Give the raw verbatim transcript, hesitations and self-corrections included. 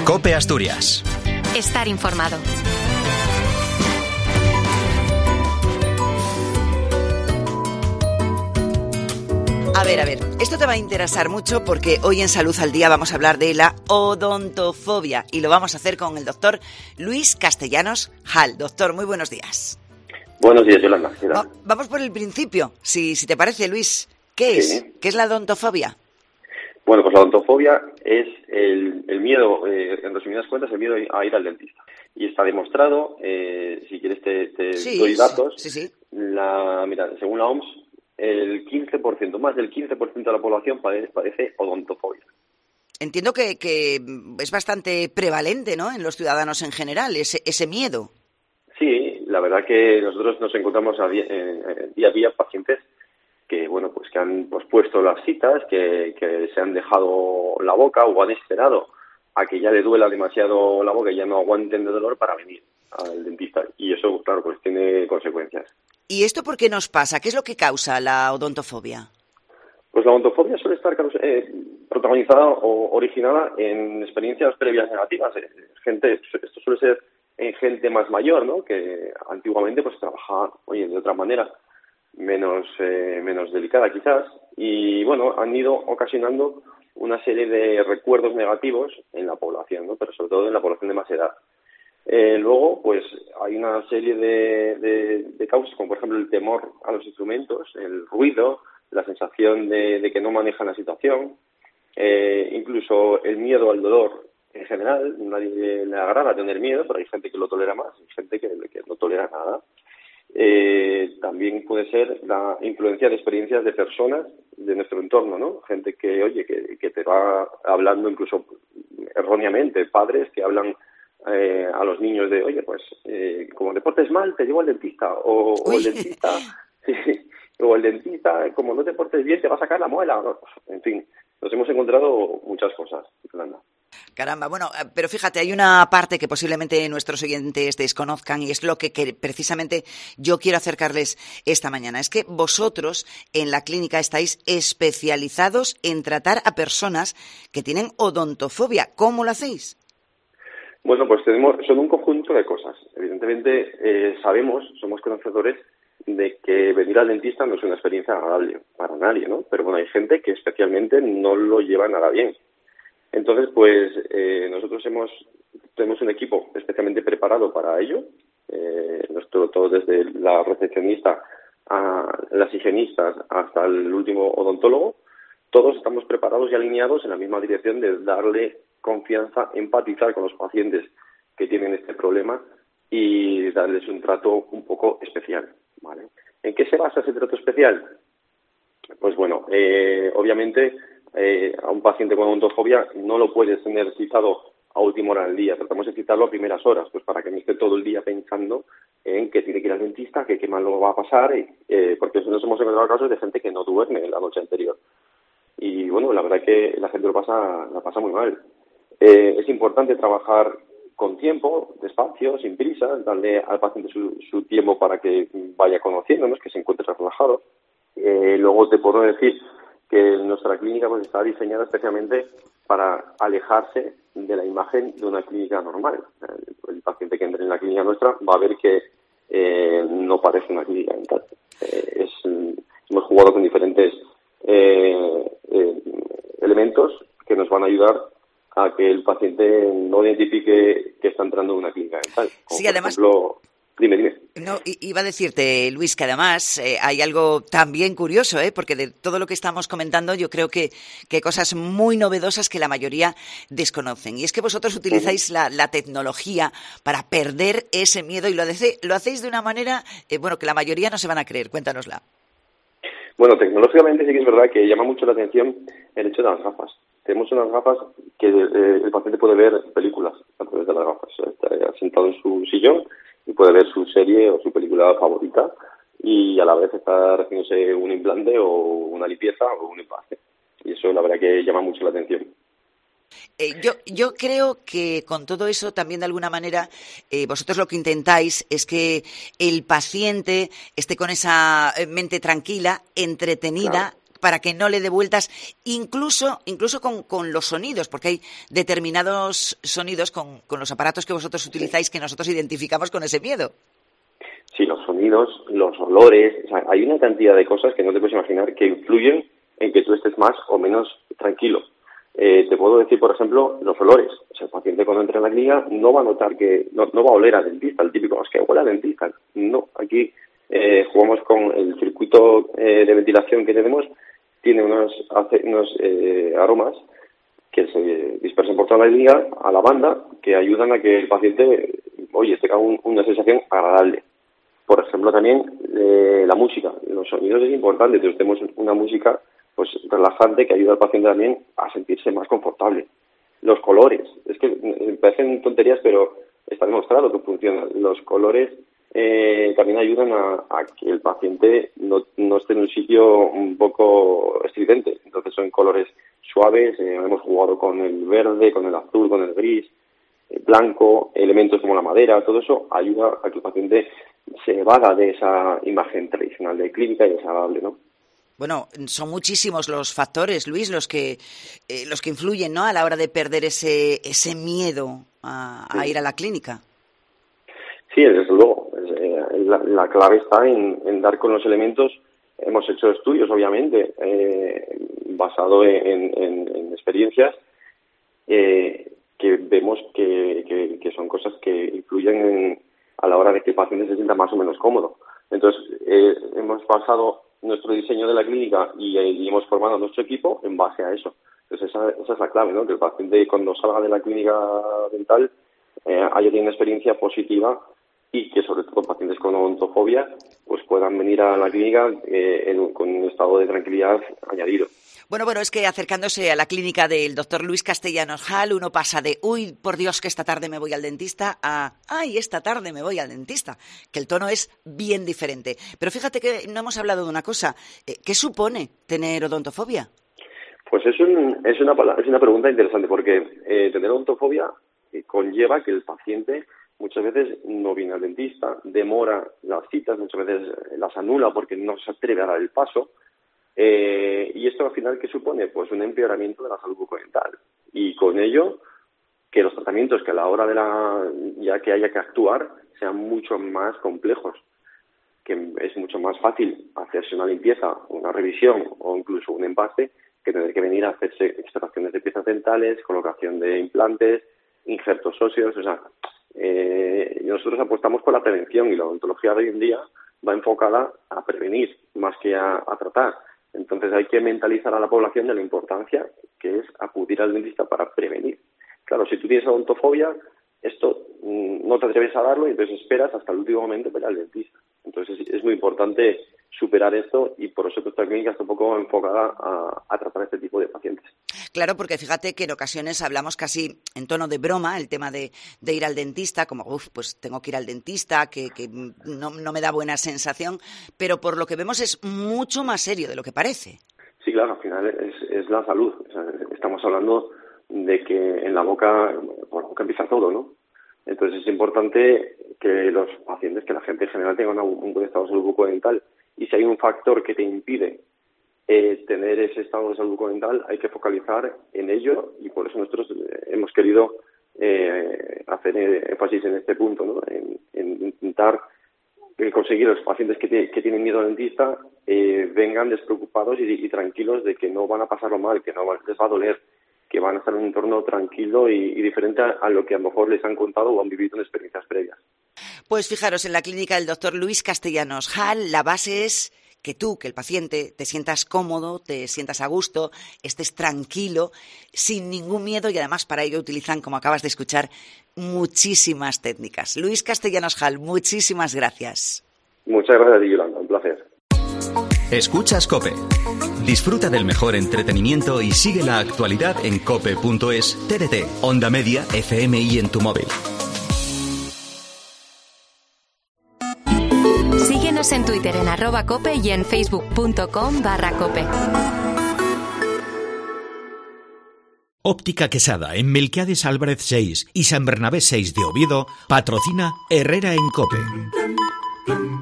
COPE Asturias. Estar informado. A ver, a ver, esto te va a interesar mucho porque hoy en Salud al Día vamos a hablar de la odontofobia y lo vamos a hacer con el doctor Luis Castellanos Hall. Doctor, muy buenos días. Buenos días, Yolanda. Va- vamos por el principio, si, si te parece, Luis. ¿Qué es? Sí. ¿Qué es la odontofobia? Bueno, pues la odontofobia es el, el miedo, eh, en resumidas cuentas, el miedo a ir al dentista. Y está demostrado, eh, si quieres te, te Sí, doy datos, sí, sí. La, mira, según la O M S, el quince por ciento, más del quince por ciento de la población padece, padece odontofobia. Entiendo que, que es bastante prevalente, ¿no?, en los ciudadanos en general, ese, ese miedo. Sí, la verdad que nosotros nos encontramos a día, eh, día a día pacientes que, bueno, pues que han pospuesto las citas, que, que se han dejado la boca o han esperado a que ya le duela demasiado la boca y ya no aguanten de dolor para venir al dentista. Y eso, claro, pues tiene consecuencias. ¿Y esto por qué nos pasa? ¿Qué es lo que causa la odontofobia? Pues la odontofobia suele estar eh, protagonizada o originada en experiencias previas negativas. Eh, gente, esto suele ser en gente más mayor, ¿no?, que antiguamente pues trabajaba, oye, de otra manera, menos eh, menos delicada quizás, y bueno, han ido ocasionando una serie de recuerdos negativos en la población, ¿no?, pero sobre todo en la población de más edad. Eh, luego, pues hay una serie de, de, de causas, como por ejemplo el temor a los instrumentos, el ruido, la sensación de, de que no manejan la situación, eh, incluso el miedo al dolor en general. Nadie le agrada tener miedo, pero hay gente que lo tolera más, hay gente que, que no tolera nada. Eh, también puede ser la influencia de experiencias de personas de nuestro entorno, ¿no? Gente que, oye, que, que te va hablando incluso erróneamente, padres que hablan eh, a los niños de, oye, pues eh, como te portes mal, te llevo al dentista, o, o el dentista, sí, o el dentista, como no te portes bien, te va a sacar la muela, ¿no? En fin, nos hemos encontrado muchas cosas, Fernanda. Caramba, bueno, pero fíjate, hay una parte que posiblemente nuestros oyentes desconozcan y es lo que, que precisamente yo quiero acercarles esta mañana. Es que vosotros en la clínica estáis especializados en tratar a personas que tienen odontofobia. ¿Cómo lo hacéis? Bueno, pues tenemos, son un conjunto de cosas. Evidentemente eh, sabemos, somos conocedores de que venir al dentista no es una experiencia agradable para nadie, ¿no? Pero bueno, hay gente que especialmente no lo lleva nada bien. Entonces, pues eh, nosotros hemos tenemos un equipo especialmente preparado para ello, eh, nuestro, todo desde la recepcionista a las higienistas hasta el último odontólogo. Todos estamos preparados y alineados en la misma dirección de darle confianza, empatizar con los pacientes que tienen este problema y darles un trato un poco especial, ¿vale? ¿En qué se basa ese trato especial? Pues bueno, eh, obviamente eh, a un paciente con odontofobia no lo puedes tener citado a última hora del día, tratamos de citarlo a primeras horas, pues para que no esté todo el día pensando en que tiene que ir al dentista, que qué mal lo va a pasar, eh, porque nos hemos encontrado casos de gente que no duerme la noche anterior. Y bueno, la verdad es que la gente lo pasa, la pasa muy mal. Eh, es importante trabajar con tiempo, despacio, sin prisa, darle al paciente su, su tiempo para que vaya conociéndonos, que se encuentre relajado. Eh, luego te puedo decir que nuestra clínica pues está diseñada especialmente para alejarse de la imagen de una clínica normal. El, el paciente que entre en la clínica nuestra va a ver que eh, no parece una clínica dental. Eh, es, hemos jugado con diferentes eh, eh, elementos que nos van a ayudar a que el paciente no identifique que está entrando en una clínica dental. Como Sí, por además... ejemplo, dime, dime. No, iba a decirte, Luis, que además eh, hay algo también curioso, ¿eh? Porque de todo lo que estamos comentando yo creo que, que hay cosas muy novedosas que la mayoría desconocen. Y es que vosotros utilizáis uh-huh. la, la tecnología para perder ese miedo y lo, de, lo hacéis de una manera, eh, bueno, que la mayoría no se van a creer. Cuéntanosla. Bueno, tecnológicamente sí que es verdad que llama mucho la atención el hecho de las gafas. Tenemos unas gafas que eh, el paciente puede ver películas a través de las gafas. Está sentado en su sillón y puede ver su serie o su película favorita y a la vez está haciéndose un implante o una limpieza o un empaste. Y eso la verdad que llama mucho la atención. Eh, yo, yo creo que con todo eso también de alguna manera eh, vosotros lo que intentáis es que el paciente esté con esa mente tranquila, entretenida, claro, para que no le dé vueltas, incluso, incluso con, con los sonidos, porque hay determinados sonidos con, con los aparatos que vosotros utilizáis que nosotros identificamos con ese miedo. Sí, los sonidos, los olores, o sea, hay una cantidad de cosas que no te puedes imaginar que influyen en que tú estés más o menos tranquilo. Eh, te puedo decir, por ejemplo, los olores. O sea, el paciente cuando entra en la clínica no va a notar que, no, no va a oler al dentista, el típico, es que huele al dentista. No, aquí eh, jugamos con el circuito eh, de ventilación que tenemos, tiene unos, hace, unos eh, aromas que se dispersan por toda la clínica a la banda, que ayudan a que el paciente, oye, tenga un, una sensación agradable. Por ejemplo, también eh, la música, los sonidos es importante, entonces tenemos una música pues relajante que ayuda al paciente también a sentirse más confortable. Los colores, es que parecen tonterías, pero está demostrado que funcionan. Los colores eh, también ayudan a, a que el paciente no, no esté en un sitio un poco estridente. Entonces son colores suaves, eh, hemos jugado con el verde, con el azul, con el gris, el blanco, elementos como la madera, todo eso ayuda a que el paciente se evada de esa imagen tradicional de clínica y desagradable, ¿no? Bueno, son muchísimos los factores, Luis, los que eh, los que influyen, ¿no?, a la hora de perder ese ese miedo a, a ir a la clínica. Sí, desde luego. Eh, la, la clave está en, en dar con los elementos. Hemos hecho estudios, obviamente, eh, basado en, en, en experiencias eh, que vemos que, que, que son cosas que influyen en, a la hora de que el paciente se sienta más o menos cómodo. Entonces, eh, hemos basado nuestro diseño de la clínica y, y hemos formado nuestro equipo en base a eso. Entonces, esa, esa es la clave, ¿no? Que el paciente, cuando salga de la clínica dental, eh, haya tenido una experiencia positiva y que, sobre todo, pacientes con odontofobia pues puedan venir a la clínica eh, en, con un estado de tranquilidad añadido. Bueno, bueno, es que acercándose a la clínica del doctor Luis Castellanos Hall, uno pasa de, uy, por Dios, que esta tarde me voy al dentista, a, ay, esta tarde me voy al dentista, que el tono es bien diferente. Pero fíjate que no hemos hablado de una cosa. ¿Qué supone tener odontofobia? Pues es, un, es, una, es una pregunta interesante, porque eh, tener odontofobia conlleva que el paciente muchas veces no viene al dentista, demora las citas, muchas veces las anula porque no se atreve a dar el paso. Eh, y esto al final, ¿qué supone? Pues un empeoramiento de la salud bucodental, y con ello que los tratamientos que a la hora de la ya que haya que actuar sean mucho más complejos, que es mucho más fácil hacerse una limpieza, una revisión o incluso un empaste que tener que venir a hacerse extracciones de piezas dentales, colocación de implantes, injertos óseos. O sea, eh, nosotros apostamos por la prevención, y la odontología de hoy en día va enfocada a prevenir más que a, a tratar. Entonces hay que mentalizar a la población de la importancia que es acudir al dentista para prevenir. Claro, si tú tienes odontofobia, esto mmm, no te atreves a darlo y entonces esperas hasta el último momento para ir al dentista. Entonces es, es muy importante superar esto, y por eso nuestra clínica está un poco enfocada a, a tratar este tipo de pacientes. Claro, porque fíjate que en ocasiones hablamos casi en tono de broma el tema de, de ir al dentista, como, uff, pues tengo que ir al dentista, que, que no, no me da buena sensación, pero por lo que vemos es mucho más serio de lo que parece. Sí, claro, al final es, es la salud. O sea, estamos hablando de que en la boca, por la boca empieza todo, ¿no? Entonces es importante que los pacientes, que la gente en general tenga una, un buen estado de salud bucodental, y si hay un factor que te impide eh, tener ese estado de salud bucodental, hay que focalizar en ello, y por eso nosotros hemos querido eh, hacer énfasis en este punto, ¿no? En, en intentar conseguir a los pacientes que, te, que tienen miedo al dentista eh, vengan despreocupados y, y tranquilos de que no van a pasarlo mal, que no les va a doler, que van a estar en un entorno tranquilo y, y diferente a, a lo que a lo mejor les han contado o han vivido en experiencias previas. Pues fijaros, en la clínica del doctor Luis Castellanos Hall, la base es que tú, que el paciente, te sientas cómodo, te sientas a gusto, estés tranquilo, sin ningún miedo, y además para ello utilizan, como acabas de escuchar, muchísimas técnicas. Luis Castellanos Hall, muchísimas gracias. Muchas gracias a ti, Yolanda, un placer. Escuchas COPE. Disfruta del mejor entretenimiento y sigue la actualidad en cope punto es, T D T, Onda Media, F M y en tu móvil. Síguenos en Twitter en arroba cope y en facebook.com barra cope. Óptica Quesada, en Melquiades Álvarez seis y San Bernabé seis de Oviedo, patrocina Herrera en COPE.